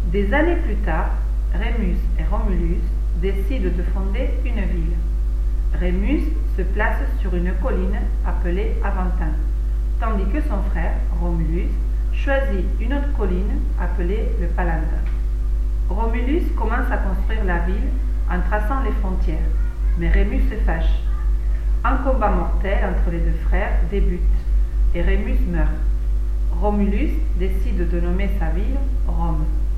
Des années plus tard, Rémus et Romulus décident de fonder une ville. Rémus se place sur une colline appelée Aventin, tandis que son frère, Romulus, choisit une autre colline appelée le Palantin. Romulus commence à construire la ville en traçant les frontières, mais Rémus se fâche. Un combat mortel entre les deux frères débute et Rémus meurt. Romulus décide de nommer sa ville Rome.